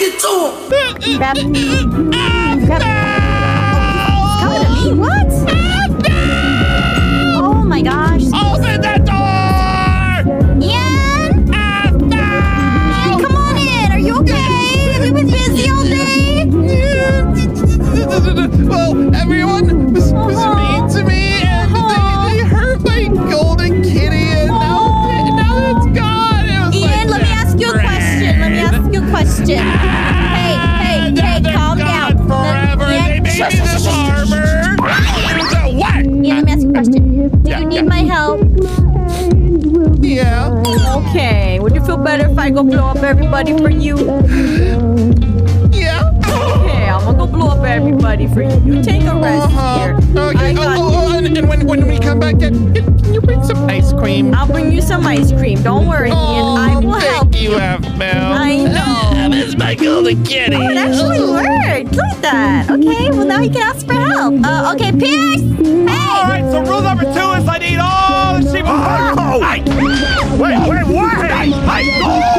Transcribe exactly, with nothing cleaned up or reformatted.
it to him. Grab, grab. It's coming to me. What? Oh my gosh. Open the door! Ian? Ian, come on in. Are you okay? Have you been busy all day? Well, everyone was, was mean to me, and they, they hurt my golden kitty, and now, now it's gone. It was Ian, like let me ask you a question. Let me ask you a question. Hey, hey, Now hey, they're calm gone down. forever. Let- They made me this armor. So what? Ian, let me ask you a question. Do Yeah, you need yeah. my help? Yeah. Okay. Would you feel better if I go blow up everybody for you? Yeah. Okay, I'm gonna go blow up everybody for you. You take a rest Uh-huh. here. Okay. I Oh, got oh, you. oh, and, and when, when we come back, can, can you bring some ice cream? I'll bring you some ice cream. Don't worry, Ian. I will thank help you, F-Mel. I know. That's my golden kitty. Oh, it actually worked. Look at that. Okay, well now you can ask for help. Uh, okay, Pierce. Hey. All right, so rule number two is I need all the sheep. Oh, wait, wait, what? Hey, hey,